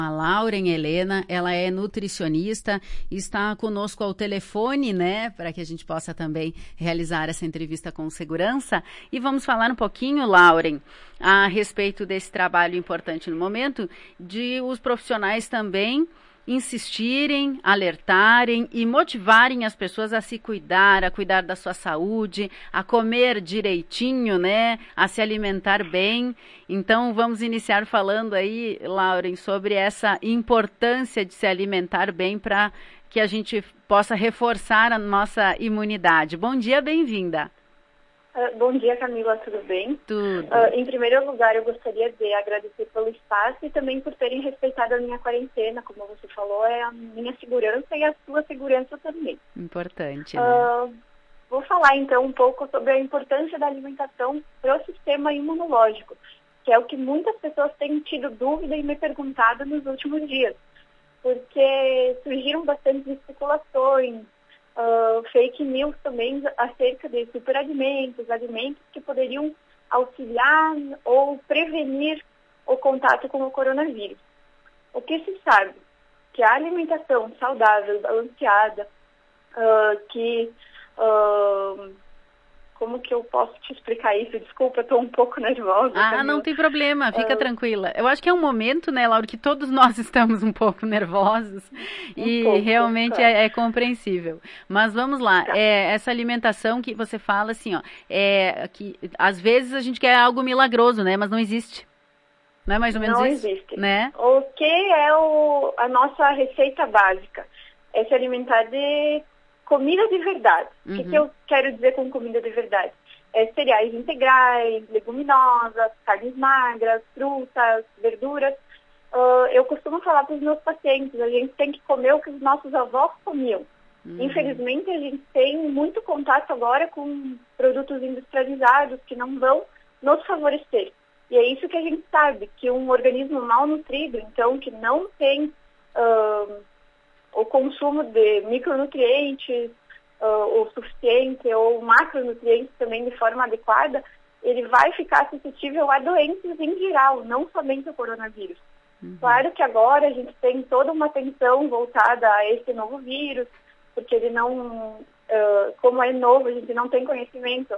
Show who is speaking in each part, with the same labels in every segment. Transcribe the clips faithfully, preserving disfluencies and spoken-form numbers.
Speaker 1: A Lauren Helena, ela é nutricionista e está conosco ao telefone, né, para que a gente possa também realizar essa entrevista com segurança. E vamos falar um pouquinho, Lauren, a respeito desse trabalho importante no momento, de os profissionais também insistirem, alertarem e motivarem as pessoas a se cuidar, a cuidar da sua saúde, a comer direitinho, né, a se alimentar bem. Então, vamos iniciar falando aí, Lauren, sobre essa importância de se alimentar bem para que a gente possa reforçar a nossa imunidade. Bom dia, bem-vinda.
Speaker 2: Uh, bom dia, Camila, tudo bem?
Speaker 1: Tudo.
Speaker 2: Uh, em primeiro lugar, eu gostaria de agradecer pelo espaço e também por terem respeitado a minha quarentena. Como você falou, é a minha segurança e a sua segurança também.
Speaker 1: Importante, né?
Speaker 2: Uh, vou falar, então, um pouco sobre a importância da alimentação para o sistema imunológico, que é o que muitas pessoas têm tido dúvida e me perguntado nos últimos dias, porque surgiram bastantes especulações, Uh, fake news também acerca de superalimentos, alimentos que poderiam auxiliar ou prevenir o contato com o coronavírus. O que se sabe? Que a alimentação saudável, balanceada, uh, que... Uh, como que eu posso te explicar isso? Desculpa, estou um pouco nervosa.
Speaker 1: Ah,
Speaker 2: Camila.
Speaker 1: Não tem problema, fica
Speaker 2: uh,
Speaker 1: tranquila. Eu acho que é um momento, né, Laura, que todos nós estamos um pouco nervosos um e pouco, realmente claro. é, é compreensível. Mas vamos lá, tá. é, essa alimentação que você fala assim, ó, é que às vezes a gente quer algo milagroso, né, mas não existe. Não é mais ou menos
Speaker 2: não
Speaker 1: isso?
Speaker 2: Não existe.
Speaker 1: Né?
Speaker 2: O que é o, a nossa receita básica? É se alimentar de comida de verdade. Uhum. O que, que eu quero dizer com comida de verdade? É cereais integrais, leguminosas, carnes magras, frutas, verduras. Uh, eu costumo falar para os meus pacientes, a gente tem que comer o que os nossos avós comiam. Uhum. Infelizmente, a gente tem muito contato agora com produtos industrializados que não vão nos favorecer. E é isso que a gente sabe, que um organismo mal nutrido, então, que não tem... Uh, o consumo de micronutrientes uh, o suficiente ou macronutrientes também de forma adequada, ele vai ficar suscetível a doenças em geral, não somente o coronavírus. Uhum. Claro que agora a gente tem toda uma atenção voltada a esse novo vírus, porque ele não, uh, como é novo, a gente não tem conhecimento,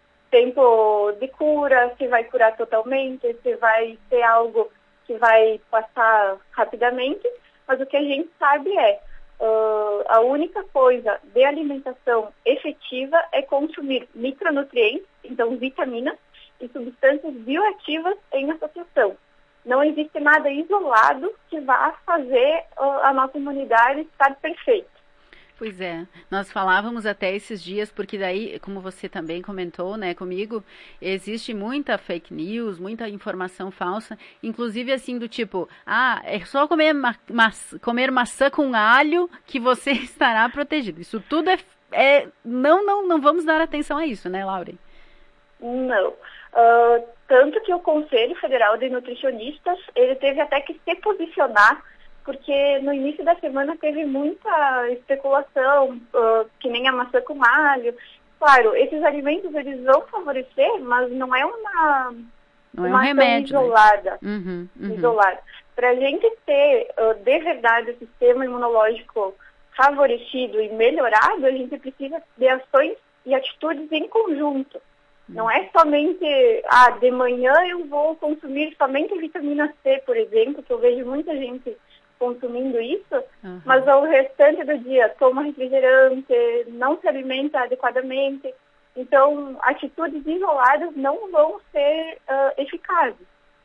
Speaker 2: tempo de cura, se vai curar totalmente, se vai ser algo que vai passar rapidamente. Mas o que a gente sabe é, uh, a única coisa de alimentação efetiva é consumir micronutrientes, então vitaminas e substâncias bioativas em associação. Não existe nada isolado que vá fazer uh, a nossa imunidade estar perfeita.
Speaker 1: Pois é, nós falávamos até esses dias, porque daí, como você também comentou, né, comigo, existe muita fake news, muita informação falsa, inclusive assim do tipo, ah, é só comer, ma ma comer maçã com alho que você estará protegido. Isso tudo é, é não, não, não vamos dar atenção a isso, né, Lauren?
Speaker 2: Não, uh, tanto que o Conselho Federal de Nutricionistas, ele teve até que se posicionar, porque no início da semana teve muita especulação, uh, que nem a maçã com alho. Claro, esses alimentos eles vão favorecer, mas não é uma,
Speaker 1: não
Speaker 2: uma
Speaker 1: é um remédio,
Speaker 2: isolada.
Speaker 1: Né? Uhum, uhum.
Speaker 2: isolada. Para a gente ter, uh, de verdade, o sistema imunológico favorecido e melhorado, a gente precisa de ações e atitudes em conjunto. Uhum. Não é somente, ah, de manhã eu vou consumir somente vitamina C, por exemplo, que eu vejo muita gente consumindo isso, uhum. mas ao restante do dia toma refrigerante, não se alimenta adequadamente. Então, atitudes isoladas não vão ser uh, eficazes.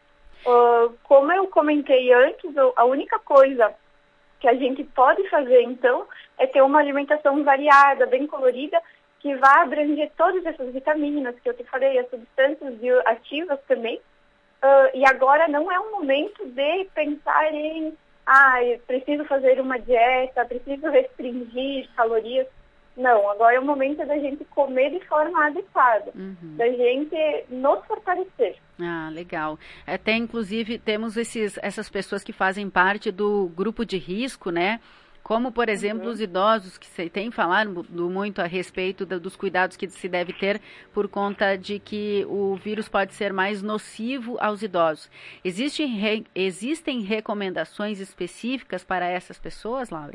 Speaker 2: Uh, como eu comentei antes, a única coisa que a gente pode fazer, então, é ter uma alimentação variada, bem colorida, que vá abranger todas essas vitaminas que eu te falei, as substâncias bioativas também. Uh, e agora não é um momento de pensar em ah, eu preciso fazer uma dieta, preciso restringir calorias. Não, agora é o momento da gente comer de forma adequada, uhum. da gente nos fortalecer.
Speaker 1: Ah, legal. Até, inclusive, temos esses, essas pessoas que fazem parte do grupo de risco, né? Como, por exemplo,
Speaker 2: Uhum.
Speaker 1: os idosos, que se tem falado muito a respeito do, dos cuidados que se deve ter por conta de que o vírus pode ser mais nocivo aos idosos. Existem, re, existem recomendações específicas para essas pessoas, Laura?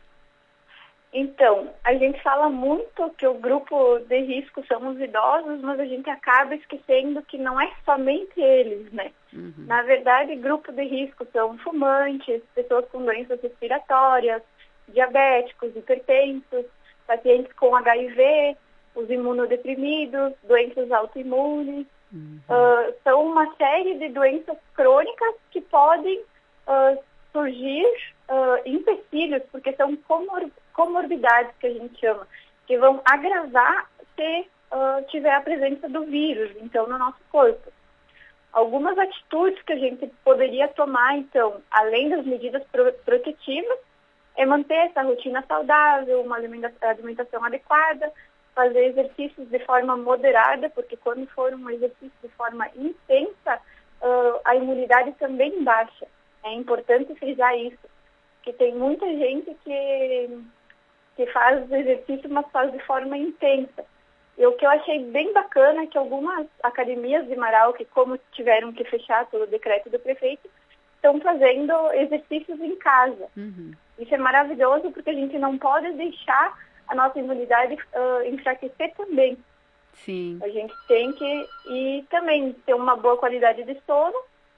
Speaker 2: Então, a gente fala muito que o grupo de risco são os idosos, mas a gente acaba esquecendo que não é somente eles, né? Uhum. Na verdade, grupo de risco são fumantes, pessoas com doenças respiratórias, diabéticos, hipertensos, pacientes com H I V, os imunodeprimidos, doenças autoimunes. Uhum. Uh, são uma série de doenças crônicas que podem uh, surgir uh, empecilhos, porque são comor comorbidades que a gente chama, que vão agravar se uh, tiver a presença do vírus, então, no nosso corpo. Algumas atitudes que a gente poderia tomar, então, além das medidas pro protetivas, é manter essa rotina saudável, uma alimentação adequada, fazer exercícios de forma moderada, porque quando for um exercício de forma intensa, uh, a imunidade também baixa. É importante frisar isso, porque tem muita gente que, que faz exercício, mas faz de forma intensa. E o que eu achei bem bacana é que algumas academias de Marau, que como tiveram que fechar pelo decreto do prefeito, estão fazendo exercícios em casa. Uhum. Isso é maravilhoso, porque a gente não pode deixar a nossa imunidade uh, enfraquecer também.
Speaker 1: Sim.
Speaker 2: A gente tem que e também ter uma boa qualidade de sono.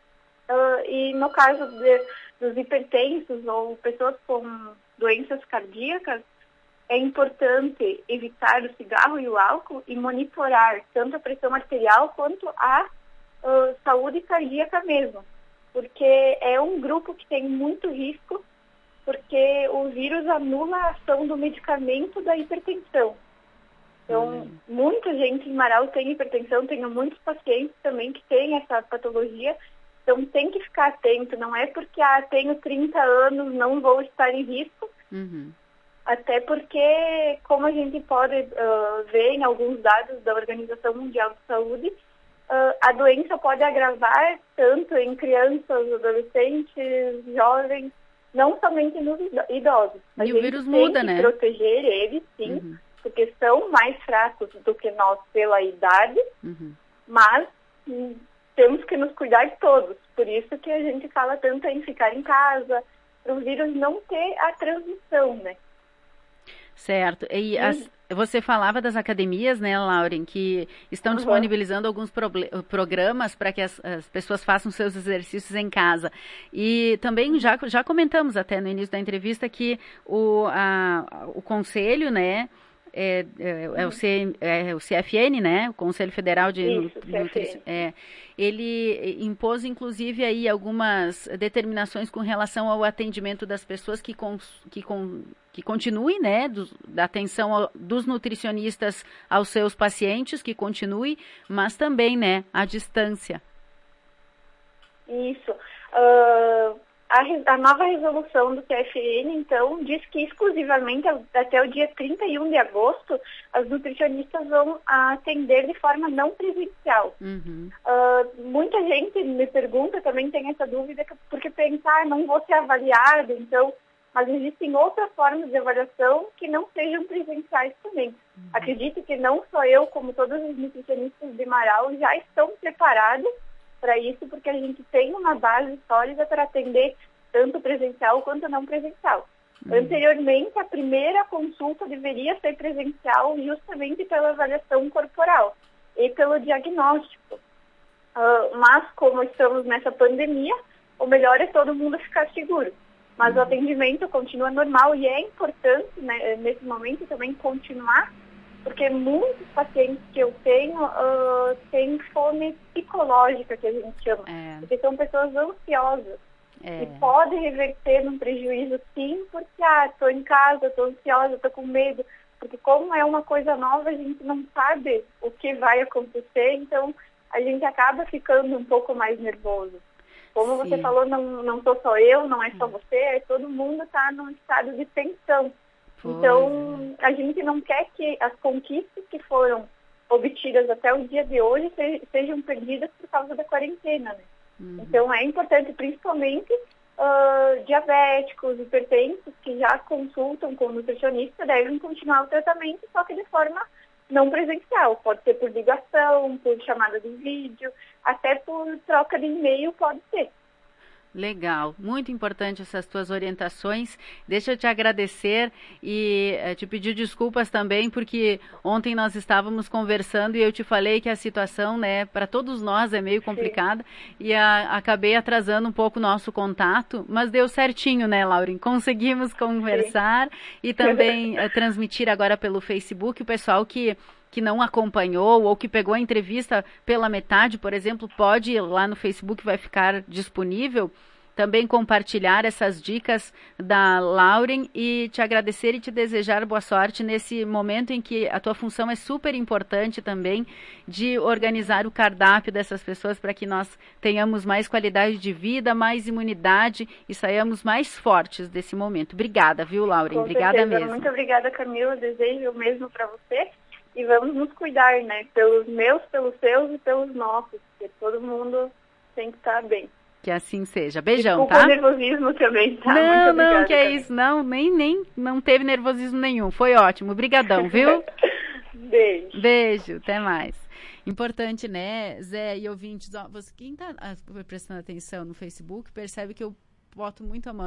Speaker 2: Uh, e no caso de, dos hipertensos ou pessoas com doenças cardíacas, é importante evitar o cigarro e o álcool e monitorar tanto a pressão arterial quanto a uh, saúde cardíaca mesmo. Porque é um grupo que tem muito risco, porque o vírus anula a ação do medicamento da hipertensão. Então, uhum. muita gente em Marau tem hipertensão, tenho muitos pacientes também que têm essa patologia. Então, tem que ficar atento. Não é porque, ah, tenho trinta anos, não vou estar em risco.
Speaker 1: Uhum.
Speaker 2: Até porque, como a gente pode uh, ver em alguns dados da Organização Mundial de Saúde, uh, a doença pode agravar tanto em crianças, adolescentes, jovens, não somente nos idosos.
Speaker 1: A e o vírus muda, né?
Speaker 2: Tem que proteger eles, sim,
Speaker 1: uhum.
Speaker 2: porque são mais fracos do que nós pela idade,
Speaker 1: uhum.
Speaker 2: mas hum, temos que nos cuidar todos. Por isso que a gente fala tanto em ficar em casa, para o vírus não ter a transmissão, né?
Speaker 1: Certo. E as, você falava das academias, né, Lauren, que estão uhum. disponibilizando alguns programas para que as, as pessoas façam seus exercícios em casa. E também já, já comentamos até no início da entrevista que o, a, o conselho, né, é, é, é, o C, é o C F N, né, o Conselho Federal de Nutrição, é, ele impôs inclusive aí algumas determinações com relação ao atendimento das pessoas que, cons, que, com, que continue, né, do, da atenção ao, dos nutricionistas aos seus pacientes, que continue, mas também, né, à distância.
Speaker 2: Isso. Uh... A, a nova resolução do C F N, então, diz que exclusivamente até o dia trinta e um de agosto, as nutricionistas vão atender de forma não presencial.
Speaker 1: Uhum.
Speaker 2: Uh, muita gente me pergunta, também tem essa dúvida, porque pensar, ah, não vou ser avaliado, então, mas existem outras formas de avaliação que não sejam presenciais também. Uhum. Acredito que não só eu, como todos os nutricionistas de Marau já estão preparados para isso, porque a gente tem uma base sólida para atender tanto presencial quanto não presencial. Uhum. Anteriormente, a primeira consulta deveria ser presencial justamente pela avaliação corporal e pelo diagnóstico. Uh, mas, como estamos nessa pandemia, o melhor é todo mundo ficar seguro. Mas uhum. o atendimento continua normal e é importante, né, nesse momento, também continuar, porque muitos pacientes que eu tenho uh, têm fome psicológica, que a gente chama. É. Porque são pessoas ansiosas. É. E pode reverter num prejuízo, sim, porque, ah, estou em casa, estou ansiosa, estou com medo. Porque como é uma coisa nova, a gente não sabe o que vai acontecer, então a gente acaba ficando um pouco mais nervoso. Como sim. você falou, não, não sou só eu, não é só você, é todo mundo está num estado de tensão. Então, a gente não quer que as conquistas que foram obtidas até o dia de hoje sejam perdidas por causa da quarentena, né? Uhum. Então, é importante, principalmente, uh, diabéticos, hipertensos, que já consultam com o nutricionista, devem continuar o tratamento, só que de forma não presencial. Pode ser por ligação, por chamada de vídeo, até por troca de e-mail pode ser.
Speaker 1: Legal, muito importante essas tuas orientações. Deixa eu te agradecer e eh, te pedir desculpas também, porque ontem nós estávamos conversando e eu te falei que a situação, né, para todos nós é meio complicada. Sim. E a, acabei atrasando um pouco o nosso contato, mas deu certinho, né, Lauren? Conseguimos conversar. Sim. E também eh, transmitir agora pelo Facebook o pessoal que que não acompanhou ou que pegou a entrevista pela metade, por exemplo, pode ir lá no Facebook, vai ficar disponível, também compartilhar essas dicas da Lauren e te agradecer e te desejar boa sorte nesse momento em que a tua função é super importante também de organizar o cardápio dessas pessoas para que nós tenhamos mais qualidade de vida, mais imunidade e saiamos mais fortes desse momento. Obrigada, viu, Lauren?
Speaker 2: Com
Speaker 1: obrigada
Speaker 2: certeza.
Speaker 1: mesmo.
Speaker 2: Muito obrigada, Camila. Desejo o mesmo para você. E vamos nos cuidar, né? Pelos meus, pelos seus e pelos nossos. Porque todo mundo tem que estar bem.
Speaker 1: Que assim seja. Beijão,
Speaker 2: Desculpa
Speaker 1: tá?
Speaker 2: o nervosismo também, tá?
Speaker 1: Não,
Speaker 2: Muito obrigada,
Speaker 1: não, que é
Speaker 2: Camila.
Speaker 1: isso. Não, nem, nem, não teve nervosismo nenhum. Foi ótimo. Obrigadão, viu?
Speaker 2: Beijo.
Speaker 1: Beijo, até mais. Importante, né, Zé e ouvintes? Ó, você, quem tá prestando atenção no Facebook percebe que eu boto muito a mão